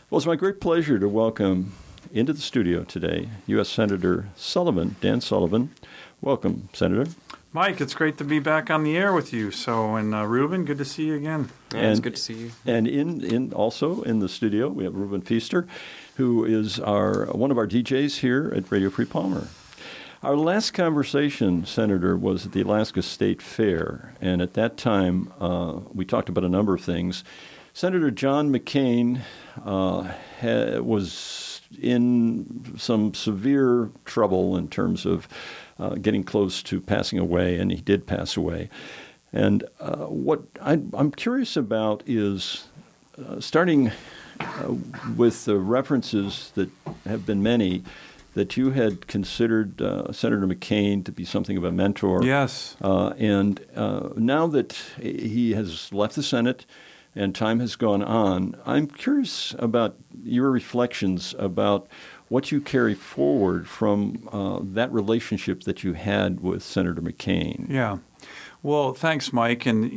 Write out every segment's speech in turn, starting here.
Well, it's my great pleasure to welcome into the studio today U.S. Senator Sullivan, Dan Sullivan. Welcome, Senator. Mike, it's great to be back on the air with you. And Ruben, good to see you again. Yeah, it's good to see you. And also in the studio, we have Ruben Feaster, who is one of our DJs here at Radio Free Palmer. Our last conversation, Senator, was at the Alaska State Fair, and at that time we talked about a number of things. Senator John McCain was in some severe trouble in terms of getting close to passing away, and he did pass away. And what I'm curious about is starting with the references that have been many, that you had considered Senator McCain to be something of a mentor. Yes. And now that he has left the Senate and time has gone on, I'm curious about your reflections about what you carry forward from that relationship that you had with Senator McCain. Yeah. Well, thanks, Mike. And,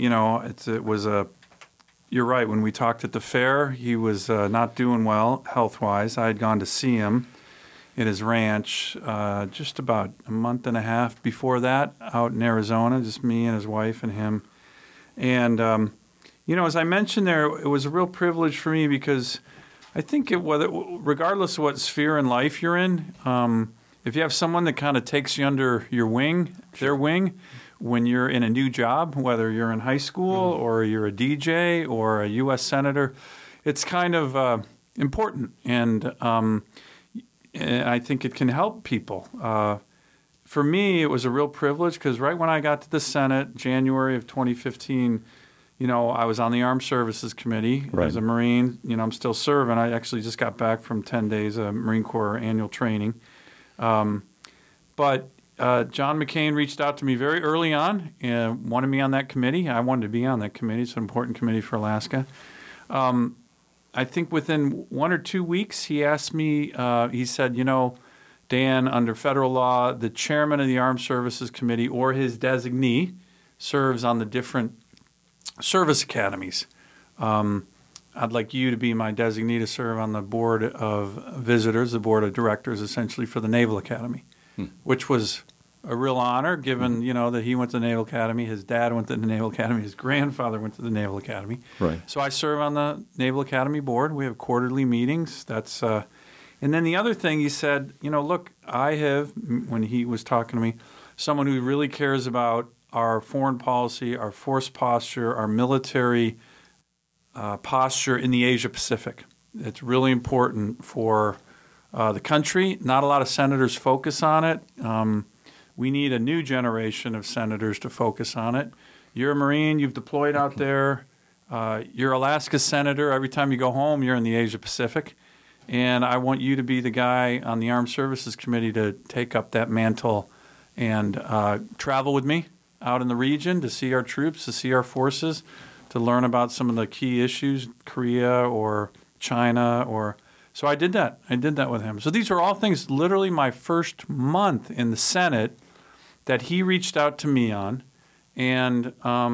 you're right. When we talked at the fair, he was not doing well health-wise. I had gone to see him at his ranch just about a month and a half before that out in Arizona, just me and his wife and him. And, as I mentioned there, it was a real privilege for me because I think regardless of what sphere in life you're in, if you have someone that kind of takes you under your wing, their wing, when you're in a new job, whether you're in high school or you're a DJ or a U.S. Senator, it's kind of important. And I think it can help people. For me, it was a real privilege because right when I got to the Senate, January of 2015, I was on the Armed Services Committee as a Marine. I'm still serving. I actually just got back from 10 days of Marine Corps annual training. But John McCain reached out to me very early on and wanted me on that committee. I wanted to be on that committee. It's an important committee for Alaska. I think within 1 or 2 weeks, he asked me, he said, Dan, under federal law, the chairman of the Armed Services Committee or his designee serves on the different service academies. I'd like you to be my designee to serve on the board of visitors, the board of directors, essentially, for the Naval Academy, which was a real honor, given, that he went to the Naval Academy, his dad went to the Naval Academy, his grandfather went to the Naval Academy. Right. So I serve on the Naval Academy board. We have quarterly meetings. And then the other thing he said, look, I have, when he was talking to me, someone who really cares about our foreign policy, our force posture, our military posture in the Asia Pacific. It's really important for the country. Not a lot of senators focus on it. We need a new generation of senators to focus on it. You're a Marine. You've deployed out there. You're Alaska senator. Every time you go home, you're in the Asia Pacific. And I want you to be the guy on the Armed Services Committee to take up that mantle and travel with me out in the region to see our troops, to see our forces, to learn about some of the key issues, Korea or China. So I did that. I did that with him. So these are all things, literally my first month in the Senate, that he reached out to me on. And,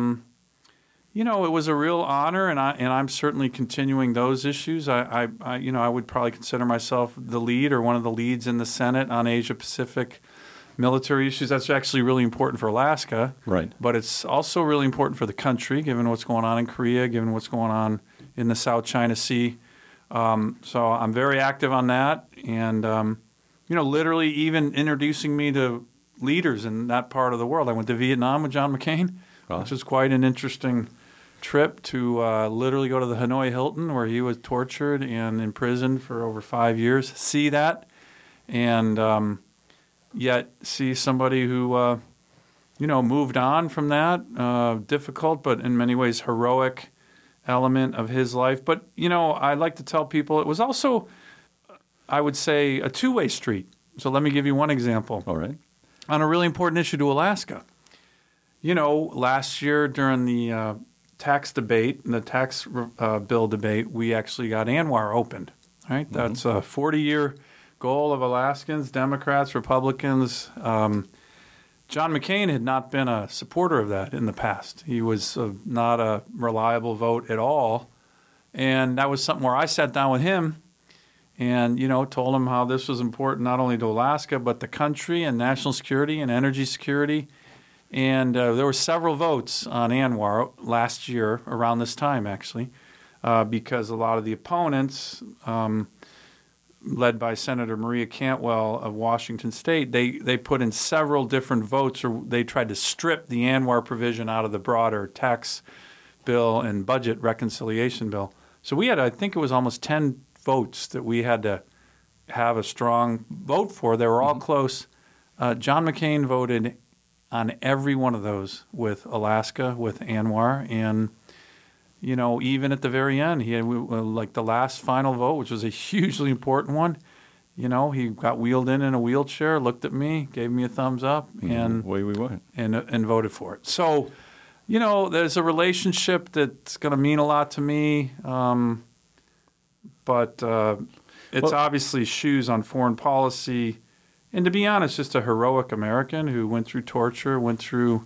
it was a real honor, and I'm certainly continuing those issues. I would probably consider myself the lead or one of the leads in the Senate on Asia Pacific military issues. That's actually really important for Alaska. Right. But it's also really important for the country, given what's going on in Korea, given what's going on in the South China Sea. So I'm very active on that. And, literally even introducing me to leaders in that part of the world. I went to Vietnam with John McCain, which was quite an interesting trip to literally go to the Hanoi Hilton, where he was tortured and imprisoned for over 5 years. See that. And yet see somebody who, moved on from that difficult but in many ways heroic element of his life. But, I like to tell people it was also, I would say, a two-way street. So let me give you one example. All right. On a really important issue to Alaska. Last year during the tax debate, the tax bill debate, we actually got ANWR opened. Right? That's a 40-year goal of Alaskans, Democrats, Republicans. John McCain had not been a supporter of that in the past. He was not a reliable vote at all. And that was something where I sat down with him and, told him how this was important not only to Alaska, but the country and national security and energy security. And there were several votes on ANWR last year, around this time, actually, because a lot of the opponents, led by Senator Maria Cantwell of Washington State, they put in several different votes, or they tried to strip the ANWR provision out of the broader tax bill and budget reconciliation bill. So we had, I think it was almost 10 votes that we had to have a strong vote for. They were all close. John McCain voted on every one of those with Alaska, with ANWR, and even at the very end, he had like the last final vote, which was a hugely important one. He got wheeled in a wheelchair, looked at me, gave me a thumbs up, and away we went, and voted for it. So, there's a relationship that's going to mean a lot to me, but it's obviously shoes on foreign policy. And to be honest, just a heroic American who went through torture, went through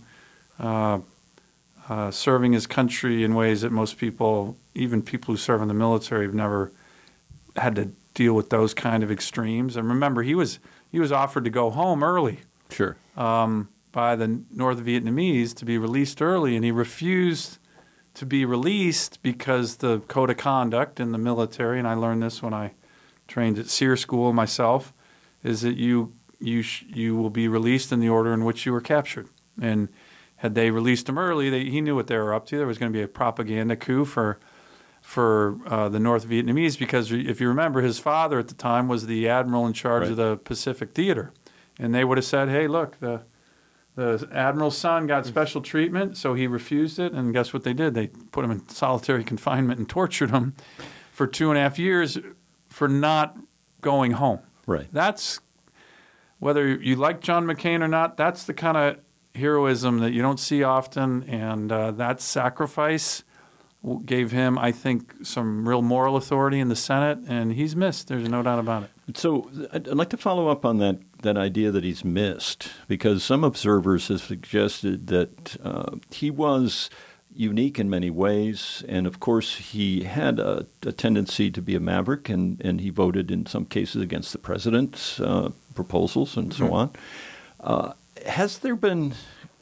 serving his country in ways that most people, even people who serve in the military, have never had to deal with those kind of extremes. And remember, he was offered to go home early. Sure. By the North Vietnamese to be released early, and he refused to be released because the code of conduct in the military, and I learned this when I trained at SEER school myself, is that you will be released in the order in which you were captured. And had they released him early, he knew what they were up to. There was going to be a propaganda coup for the North Vietnamese, because if you remember, his father at the time was the admiral in charge of the Pacific Theater. And they would have said, hey, look, the admiral's son got special treatment, so he refused it. And guess what they did? They put him in solitary confinement and tortured him for 2.5 years for not going home. Right. That's, whether you like John McCain or not, that's the kind of heroism that you don't see often, and that sacrifice gave him, I think, some real moral authority in the Senate, and he's missed. There's no doubt about it. So I'd like to follow up on that idea that he's missed, because some observers have suggested that he was unique in many ways, and of course he had a tendency to be a maverick, and he voted in some cases against the president's proposals and so on. Has there been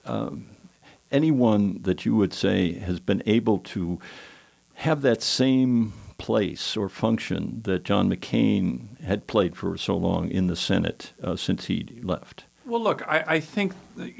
anyone that you would say has been able to have that same place or function that John McCain had played for so long in the Senate since he left? Well, look, I think,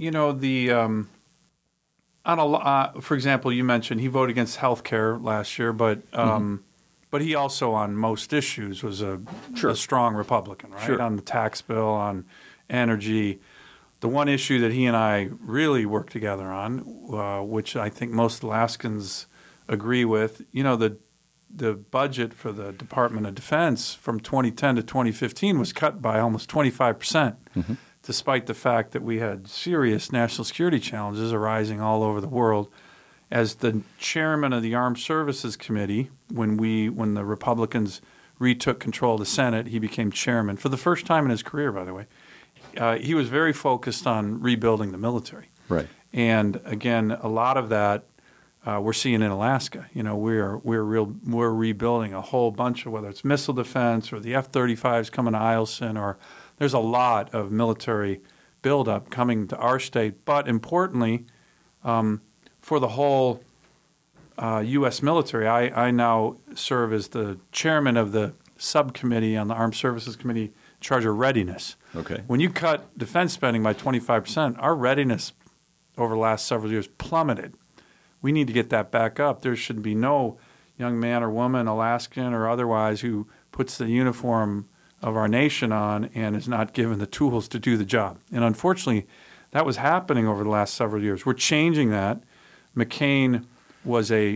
for example, you mentioned he voted against health care last year, but he also, on most issues, was a strong Republican, right? Sure. On the tax bill, on energy. The one issue that he and I really worked together on, which I think most Alaskans agree with, the budget for the Department of Defense from 2010 to 2015 was cut by almost 25%, despite the fact that we had serious national security challenges arising all over the world. As the chairman of the Armed Services Committee, when the Republicans retook control of the Senate, he became chairman for the first time in his career, by the way. He was very focused on rebuilding the military. Right. And again, a lot of that we're seeing in Alaska. We're rebuilding a whole bunch of, whether it's missile defense or the F-35s coming to Eielson, or there's a lot of military buildup coming to our state. But importantly, for the whole U.S. military, I now serve as the chairman of the subcommittee on the Armed Services Committee in charge of readiness. Okay. When you cut defense spending by 25%, our readiness over the last several years plummeted. We need to get that back up. There should be no young man or woman, Alaskan or otherwise, who puts the uniform of our nation on and is not given the tools to do the job. And unfortunately, that was happening over the last several years. We're changing that. McCain was the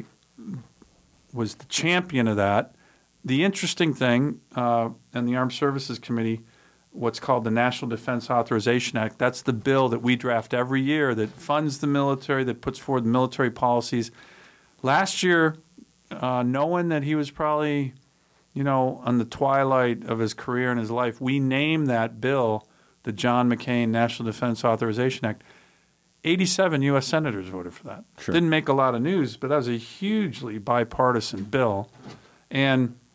champion of that. The interesting thing, in the Armed Services Committee, what's called the National Defense Authorization Act, that's the bill that we draft every year that funds the military, that puts forward military policies. Last year, knowing that he was probably, on the twilight of his career and his life, we named that bill the John McCain National Defense Authorization Act. 87 U.S. senators voted for that. Sure. Didn't make a lot of news, but that was a hugely bipartisan bill. And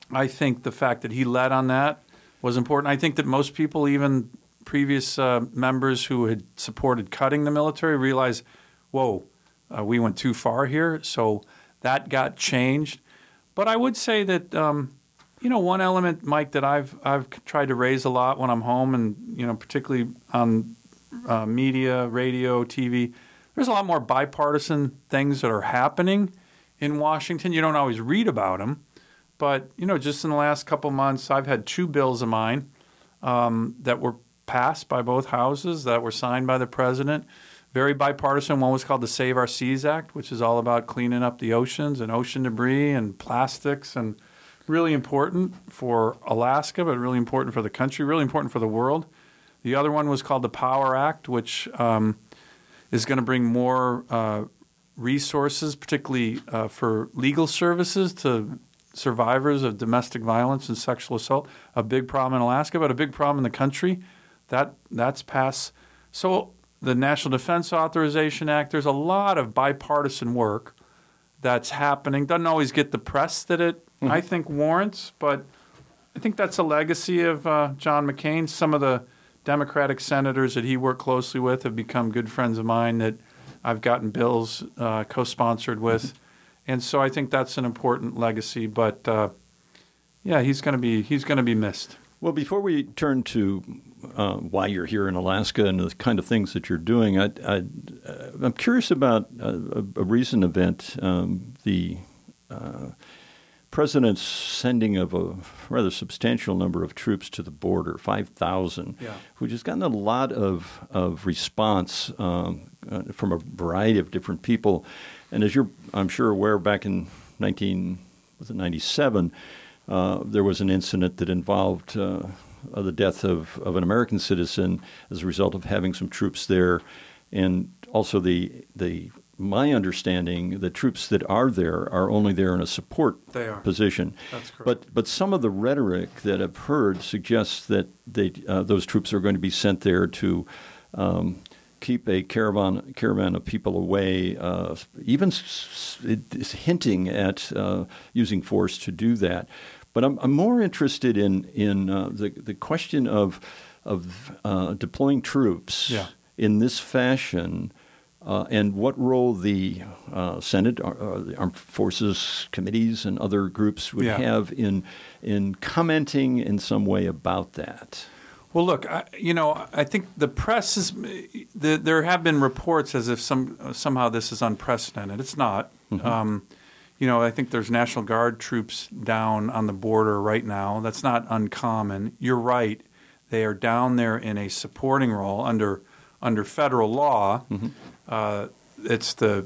I think the fact that he led on that was important. I think that most people, even previous members who had supported cutting the military, realized, whoa, we went too far here. So that got changed. But I would say that, one element, Mike, that I've tried to raise a lot when I'm home, and particularly on media, radio, TV, there's a lot more bipartisan things that are happening in Washington. You don't always read about them. But, just in the last couple months, I've had 2 bills of mine that were passed by both houses, that were signed by the president. Very bipartisan. One was called the Save Our Seas Act, which is all about cleaning up the oceans and ocean debris and plastics, and really important for Alaska, but really important for the country, really important for the world. The other one was called the Power Act, which is going to bring more resources, particularly for legal services to survivors of domestic violence and sexual assault. A big problem in Alaska, but a big problem in the country. That's passed. So the National Defense Authorization Act, there's a lot of bipartisan work that's happening. Doesn't always get the press that it, I think, warrants, but I think that's a legacy of John McCain. Some of the Democratic senators that he worked closely with have become good friends of mine that I've gotten bills co-sponsored with. And so I think that's an important legacy. But, he's going to be missed. Well, before we turn to why you're here in Alaska and the kind of things that you're doing, I'm curious about a recent event, the president's sending of a rather substantial number of troops to the border, 5,000, which has gotten a lot of response from a variety of different people. And as you're, I'm sure, aware, back in 1997, there was an incident that involved the death of an American citizen as a result of having some troops there. And also my understanding, the troops that are there are only there in a support position. That's correct. But some of the rhetoric that I've heard suggests that those troops are going to be sent there to keep a caravan of people away, even hinting at using force to do that. But I'm more interested in the question of deploying troops in this fashion, and what role the Senate, the Armed Forces committees, and other groups would have in commenting in some way about that. Well, look, I think the press is. There have been reports as if somehow this is unprecedented. It's not. I think there's National Guard troops down on the border right now. That's not uncommon. You're right. They are down there in a supporting role under federal law. It's the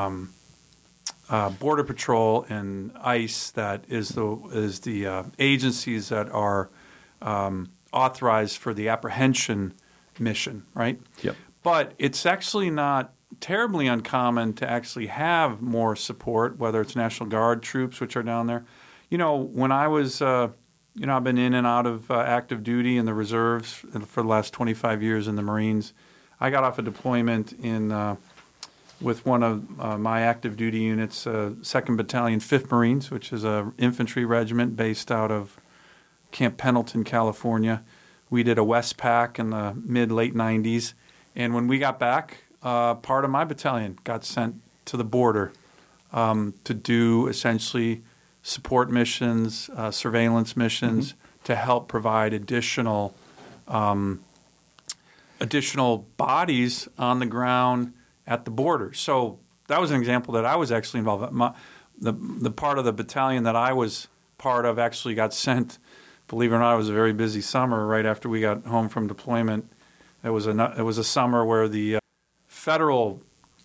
Border Patrol and ICE that is the agencies that are authorized for the apprehension mission, right? Yep. But it's actually not terribly uncommon to actually have more support, whether it's National Guard troops, which are down there. When I was, I've been in and out of active duty in the reserves for the last 25 years in the Marines. I got off a deployment with one of my active duty units, 2nd Battalion, 5th Marines, which is an infantry regiment based out of Camp Pendleton, California. We did a Westpac in the mid-late 90s. And when we got back, part of my battalion got sent to the border to do essentially support missions, surveillance missions, to help provide additional bodies on the ground at the border. So that was an example that I was actually involved in. The part of the battalion that I was part of actually got sent. Believe it or not, it was a very busy summer right after we got home from deployment. It was a summer where the federal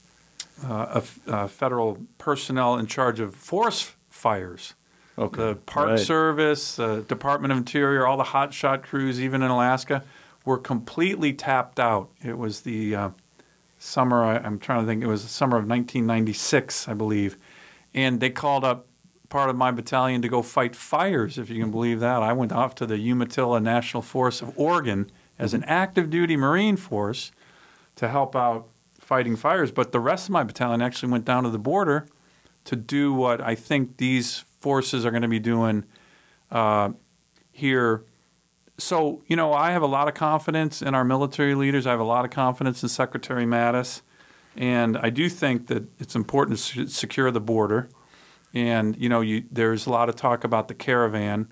personnel in charge of forest fires, the Park Service, the Department of Interior, all the hotshot crews, even in Alaska, were completely tapped out. It was the summer, I'm trying to think, it was the summer of 1996, I believe. And they called up part of my battalion to go fight fires, if you can believe that. I went off to the Umatilla National Forest of Oregon as an active duty Marine force to help out fighting fires. But the rest of my battalion actually went down to the border to do what I think these forces are going to be doing here. So, I have a lot of confidence in our military leaders. I have a lot of confidence in Secretary Mattis. And I do think that it's important to secure the border. And, there's a lot of talk about the caravan.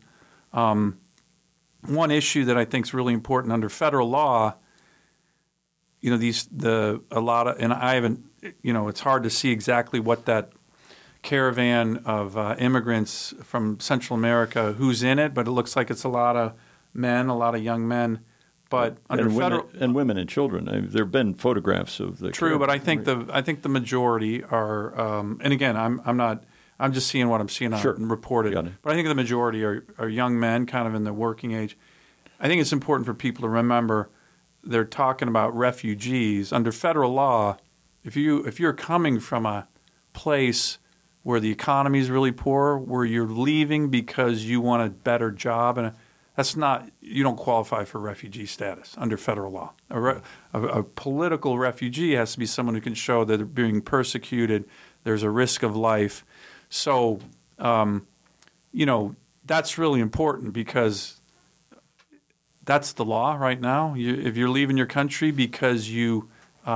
One issue that I think is really important under federal law, and I haven't, it's hard to see exactly what that caravan of immigrants from Central America, who's in it, but it looks like it's a lot of men, a lot of young men. But under federal and women and children, there have been photographs of the true, caravan. But I think the majority are. And again, I'm just seeing what I'm seeing out and reported. But I think the majority are young men, kind of in the working age. I think it's important for people to remember they're talking about refugees under federal law. If you're coming from a place where the economy is really poor, where you're leaving because you want a better job, and you don't qualify for refugee status under federal law. A political refugee has to be someone who can show that they're being persecuted, there's a risk of life. So, that's really important because that's the law right now. If you're leaving your country because you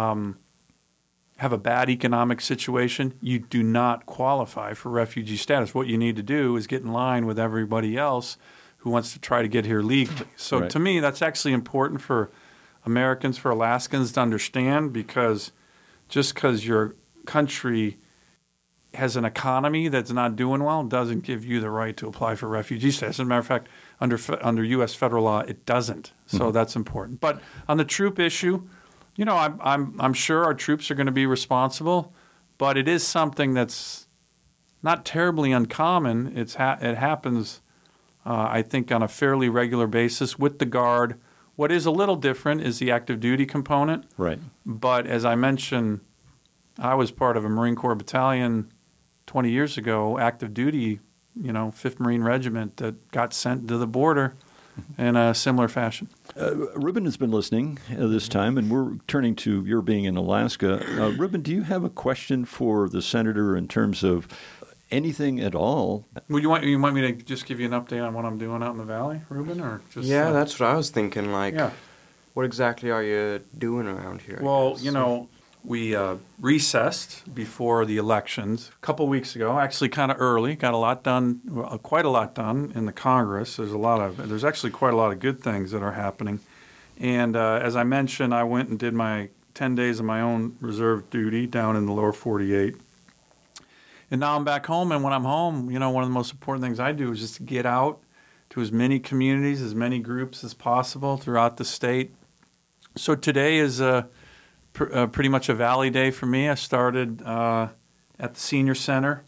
have a bad economic situation, you do not qualify for refugee status. What you need to do is get in line with everybody else who wants to try to get here legally. So to me, that's actually important for Americans, for Alaskans to understand, because just because your country has an economy that's not doing well doesn't give you the right to apply for refugee status. As a matter of fact, under U.S. federal law, it doesn't. So that's important. But on the troop issue, I'm sure our troops are going to be responsible, but it is something that's not terribly uncommon. It happens, I think, on a fairly regular basis with the Guard. What is a little different is the active duty component. Right. But as I mentioned, I was part of a Marine Corps battalion 20 years ago, active duty, 5th Marine Regiment, that got sent to the border in a similar fashion. Ruben has been listening this time, and we're turning to your being in Alaska. Ruben, do you have a question for the senator in terms of anything at all? Well, you want me to just give you an update on what I'm doing out in the valley, Ruben, or just? Yeah, that's what I was thinking. What exactly are you doing around here? Well, we recessed before the elections a couple weeks ago, actually kind of early, got a lot done, quite a lot done in the Congress. There's actually quite a lot of good things that are happening. And as I mentioned, I went and did my 10 days of my own reserve duty down in the lower 48. And now I'm back home, and when I'm home, one of the most important things I do is just to get out to as many communities, as many groups as possible throughout the state. So today is pretty much a Valley Day for me. I started at the Senior Center,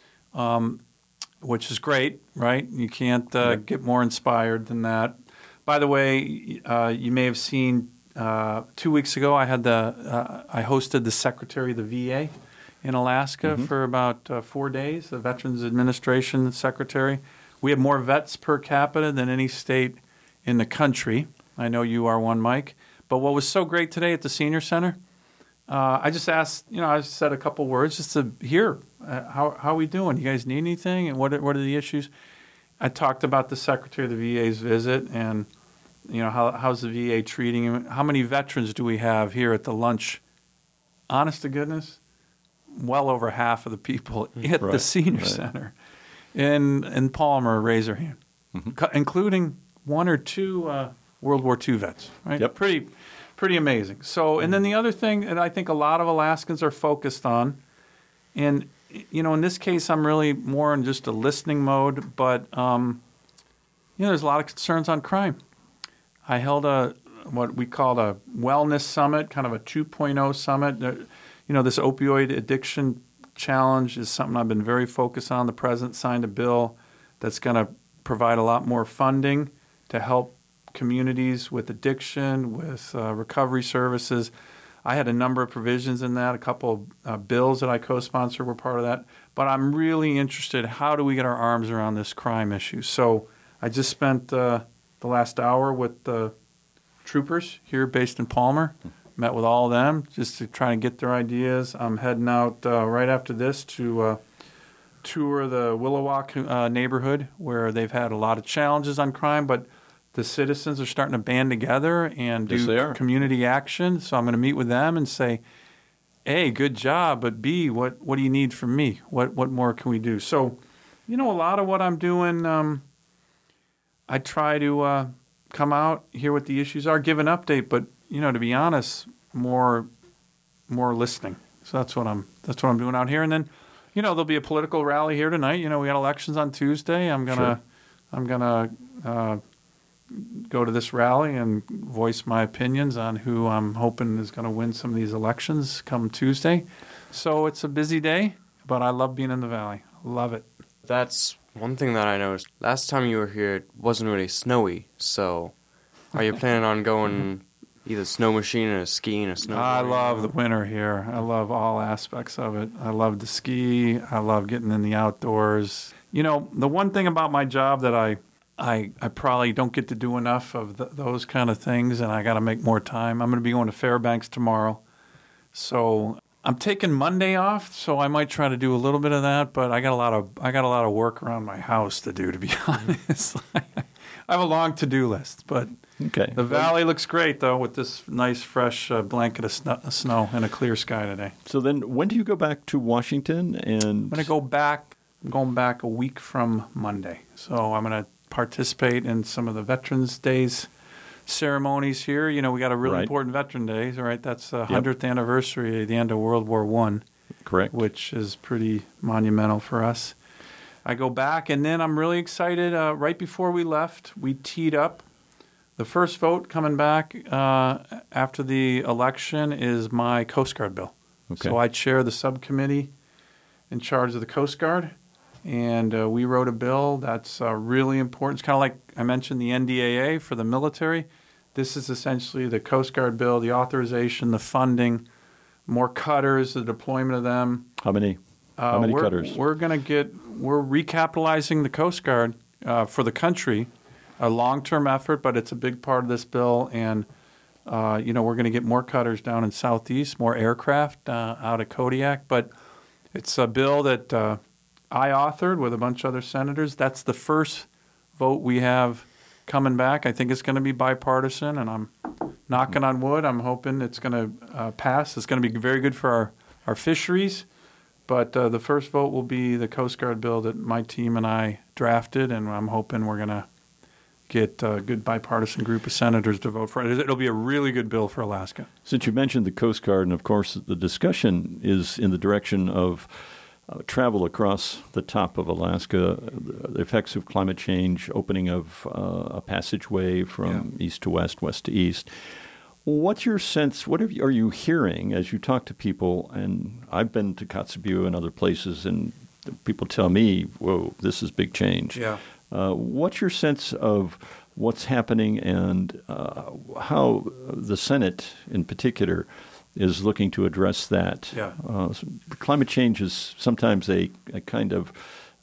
which is great, right? You can't get more inspired than that. By the way, you may have seen 2 weeks ago I hosted the Secretary of the VA in Alaska for about 4 days, the Veterans Administration Secretary. We have more vets per capita than any state in the country. I know you are one, Mike. But what was so great today at the Senior Center, I just asked, I said a couple words just to hear, how are we doing? You guys need anything? And what are the issues? I talked about the Secretary of the VA's visit and, how's the VA treating him? How many veterans do we have here at the lunch? Honest to goodness, well over half of the people at the Senior Center in Palmer raise their hand, including one or two World War II vets, right? Yep. Pretty amazing. So, and then the other thing that I think a lot of Alaskans are focused on, and, in this case, I'm really more in just a listening mode, but, there's a lot of concerns on crime. I held what we called a wellness summit, kind of a 2.0 summit. This opioid addiction challenge is something I've been very focused on. The president signed a bill that's going to provide a lot more funding to help communities with addiction, with recovery services. I had a number of provisions in that. A couple of bills that I co-sponsored were part of that. But I'm really interested, how do we get our arms around this crime issue? So I just spent the last hour with the troopers here based in Palmer, met with all of them just to try and get their ideas. I'm heading out right after this to tour the Willowalk neighborhood, where they've had a lot of challenges on crime, but the citizens are starting to band together and do community action. So I'm going to meet with them and say, A, good job, but B, what do you need from me? What more can we do? So, a lot of what I'm doing, I try to come out, hear what the issues are, give an update, but, to be honest, more listening. So that's what I'm doing out here. And then, there'll be a political rally here tonight. We got elections on Tuesday. I'm gonna go to this rally and voice my opinions on who I'm hoping is going to win some of these elections come Tuesday. So it's a busy day, but I love being in the Valley. Love it. That's one thing that I noticed. Last time you were here, it wasn't really snowy. So are you planning on going either snow machine or skiing or snowboarding? I love the winter here. I love all aspects of it. I love to ski. I love getting in the outdoors. The one thing about my job that I probably don't get to do enough of those kind of things, and I got to make more time. I'm going to be going to Fairbanks tomorrow. So I'm taking Monday off, so I might try to do a little bit of that, but I got a lot of work around my house to do, to be honest. I have a long to-do list, but okay. The Valley looks great, though, with this nice, fresh blanket of snow and a clear sky today. So then when do you go back to Washington? And I'm going to go back. I'm going back a week from Monday. So I'm going to participate in some of the Veterans Days ceremonies here. We got a really important Veteran Day, right? That's the 100th anniversary of the end of World War I. Correct. Which is pretty monumental for us. I go back, and then I'm really excited. Right before we left, we teed up. The first vote coming back after the election is my Coast Guard bill. Okay. So I chair the subcommittee in charge of the Coast Guard, and we wrote a bill that's really important. It's kind of like I mentioned the NDAA for the military. This is essentially the Coast Guard bill, the authorization, the funding, more cutters, the deployment of them. How many cutters? We're recapitalizing the Coast Guard for the country. A long-term effort, but it's a big part of this bill. And, we're going to get more cutters down in Southeast, more aircraft out of Kodiak. But it's a bill that I authored with a bunch of other senators. That's the first vote we have coming back. I think it's going to be bipartisan, and I'm knocking on wood. I'm hoping it's going to pass. It's going to be very good for our fisheries. But the first vote will be the Coast Guard bill that my team and I drafted, and I'm hoping we're going to get a good bipartisan group of senators to vote for it. It'll be a really good bill for Alaska. Since you mentioned the Coast Guard, and of course the discussion is in the direction of travel across the top of Alaska, the effects of climate change, opening of a passageway from east to west, west to east. What's your sense? Are you hearing as you talk to people? And I've been to Kotzebue and other places, and people tell me, "Whoa, this is big change." Yeah. What's your sense of what's happening and how the Senate, in particular, is looking to address that? Yeah. Climate change is sometimes a kind of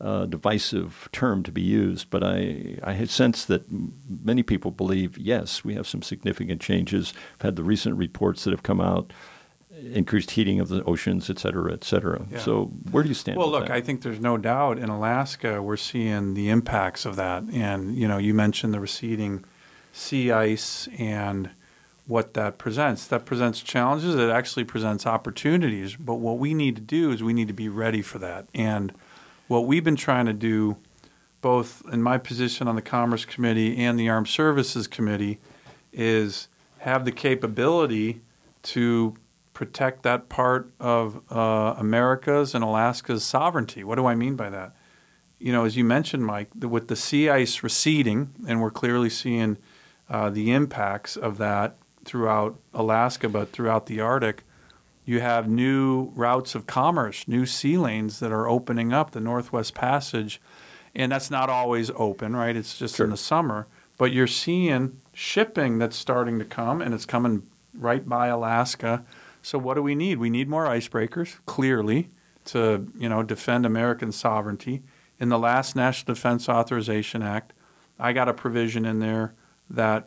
divisive term to be used, but I sense that many people believe, yes, we have some significant changes. We've had the recent reports that have come out, increased heating of the oceans, et cetera, et cetera. Yeah. So where do you stand with that? Well, look, I think there's no doubt in Alaska we're seeing the impacts of that. And, you mentioned the receding sea ice and what that presents. That presents challenges. It actually presents opportunities. But what we need to do is we need to be ready for that. And what we've been trying to do, both in my position on the Commerce Committee and the Armed Services Committee, is have the capability to protect that part of America's and Alaska's sovereignty. What do I mean by that? As you mentioned, Mike, with the sea ice receding, and we're clearly seeing the impacts of that throughout Alaska, but throughout the Arctic, you have new routes of commerce, new sea lanes that are opening up, the Northwest Passage, and that's not always open, right? It's just in the summer. But you're seeing shipping that's starting to come, and it's coming right by Alaska. So what do we need? We need more icebreakers, clearly, to defend American sovereignty. In the last National Defense Authorization Act, I got a provision in there that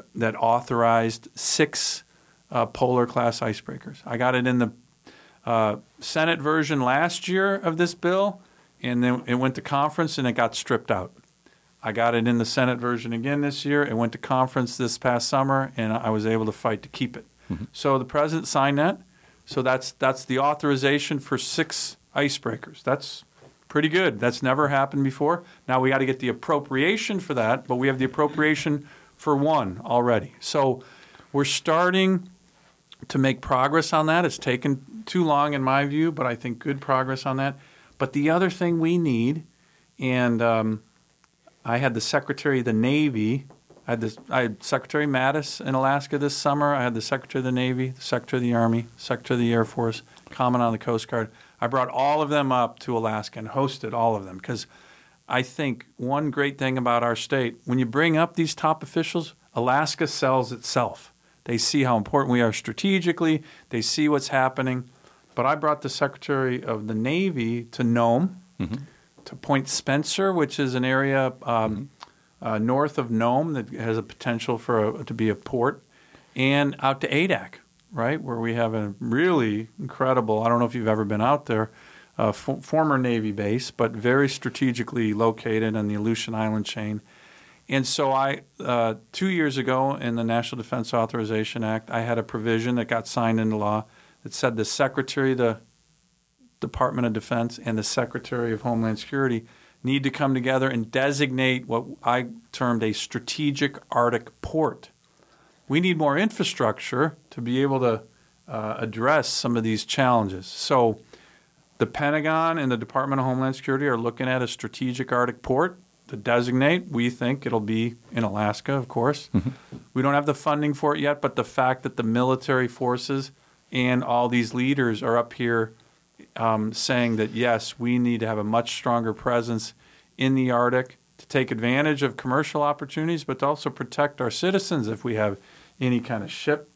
authorized 6 polar class icebreakers. I got it in the Senate version last year of this bill, and then it went to conference and it got stripped out. I got it in the Senate version again this year. It went to conference this past summer, and I was able to fight to keep it. So the president signed that. So that's the authorization for 6 icebreakers. That's pretty good. That's never happened before. Now we got to get the appropriation for that, but we have the appropriation for 1 already. So we're starting to make progress on that. It's taken too long in my view, but I think good progress on that. But the other thing we need, and I had the Secretary of the Navy. I had Secretary Mattis in Alaska this summer. I had the Secretary of the Navy, the Secretary of the Army, Secretary of the Air Force, Commandant of the Coast Guard. I brought all of them up to Alaska and hosted all of them because I think one great thing about our state, when you bring up these top officials, Alaska sells itself. They see how important we are strategically. They see what's happening. But I brought the Secretary of the Navy to Nome, to Point Spencer, which is an area north of Nome that has a potential to be a port, and out to Adak, right, where we have a really incredible, I don't know if you've ever been out there, former Navy base, but very strategically located on the Aleutian Island chain. And so 2 years ago in the National Defense Authorization Act, I had a provision that got signed into law that said the Secretary of the Department of Defense and the Secretary of Homeland Security need to come together and designate what I termed a strategic Arctic port. We need more infrastructure to be able to address some of these challenges. So the Pentagon and the Department of Homeland Security are looking at a strategic Arctic port to designate. We think it'll be in Alaska, of course. We don't have the funding for it yet, but the fact that the military forces and all these leaders are up here saying that, yes, we need to have a much stronger presence in the Arctic to take advantage of commercial opportunities, but to also protect our citizens if we have any kind of ship,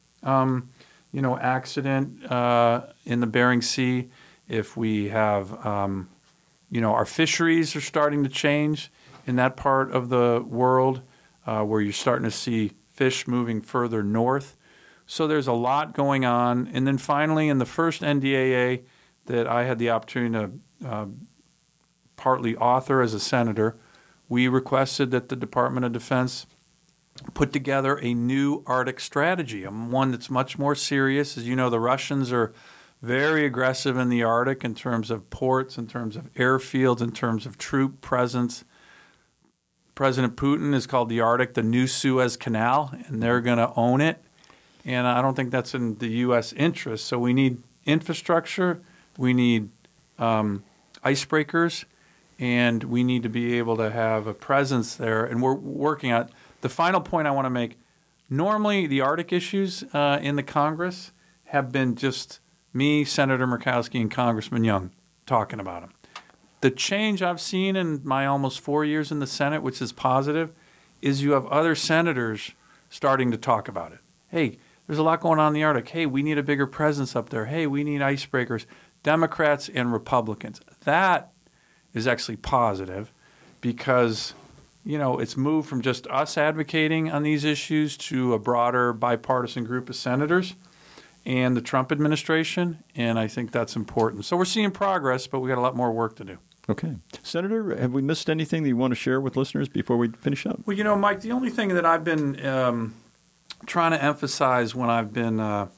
accident in the Bering Sea. If we have, our fisheries are starting to change in that part of the world where you're starting to see fish moving further north. So there's a lot going on. And then finally, in the first NDAA that I had the opportunity to partly author as a senator, we requested that the Department of Defense put together a new Arctic strategy, one that's much more serious. As you know, the Russians are very aggressive in the Arctic in terms of ports, in terms of airfields, in terms of troop presence. President Putin has called the Arctic the new Suez Canal, and they're going to own it. And I don't think that's in the U.S. interest. So we need infrastructure, we need icebreakers, and we need to be able to have a presence there. And we're working on it. The final point I want to make, normally the Arctic issues in the Congress have been just me, Senator Murkowski, and Congressman Young talking about them. The change I've seen in my almost 4 years in the Senate, which is positive, is you have other senators starting to talk about it. Hey, there's a lot going on in the Arctic. Hey, we need a bigger presence up there. Hey, we need icebreakers. Democrats and Republicans. That is actually positive because, it's moved from just us advocating on these issues to a broader bipartisan group of senators and the Trump administration, and I think that's important. So we're seeing progress, but we got a lot more work to do. Okay. Senator, have we missed anything that you want to share with listeners before we finish up? Well, Mike, the only thing that I've been trying to emphasize when I've been out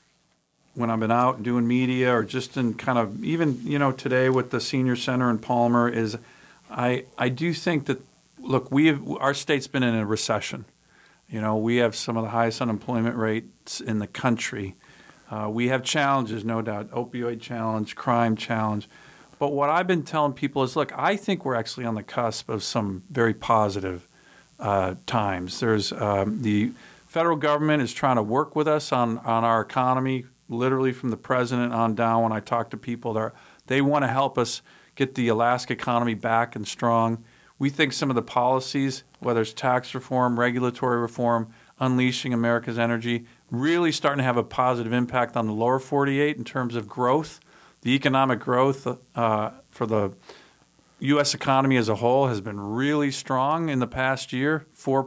doing media or just in kind of even, today with the Senior Center in Palmer is I do think that, look, our state's been in a recession. We have some of the highest unemployment rates in the country. We have challenges, no doubt, opioid challenge, crime challenge. But what I've been telling people is, look, I think we're actually on the cusp of some very positive times. There's the federal government is trying to work with us on our economy, literally from the president on down. When I talk to people, they want to help us get the Alaska economy back and strong. We think some of the policies, whether it's tax reform, regulatory reform, unleashing America's energy, really starting to have a positive impact on the lower 48 in terms of growth. The economic growth for the U.S. economy as a whole has been really strong in the past year, 4%,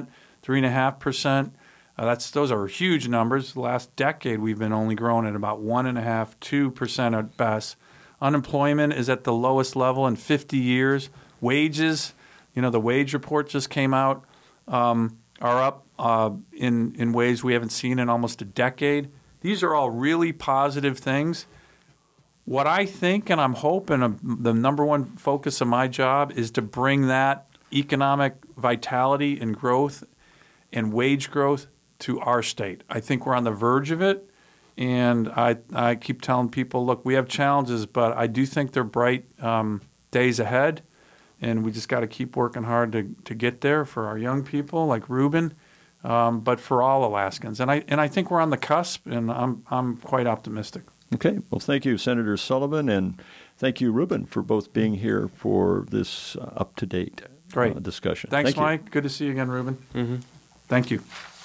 3.5%. Those are huge numbers. The last decade, we've been only growing at about 1.5%, 2% at best. Unemployment is at the lowest level in 50 years. Wages, the wage report just came out, are up in ways we haven't seen in almost a decade. These are all really positive things. What I think and I'm hoping the number one focus of my job is to bring that economic vitality and growth and wage growth to our state. I think we're on the verge of it, and I keep telling people, look, we have challenges, but I do think they're bright days ahead, and we just got to keep working hard to get there for our young people like Ruben, but for all Alaskans. And I think we're on the cusp, and I'm quite optimistic. Okay. Well, thank you, Senator Sullivan, and thank you, Ruben, for both being here for this up-to-date discussion. Thanks, Thank you. Mike. Good to see you again, Ruben. Mm-hmm. Thank you.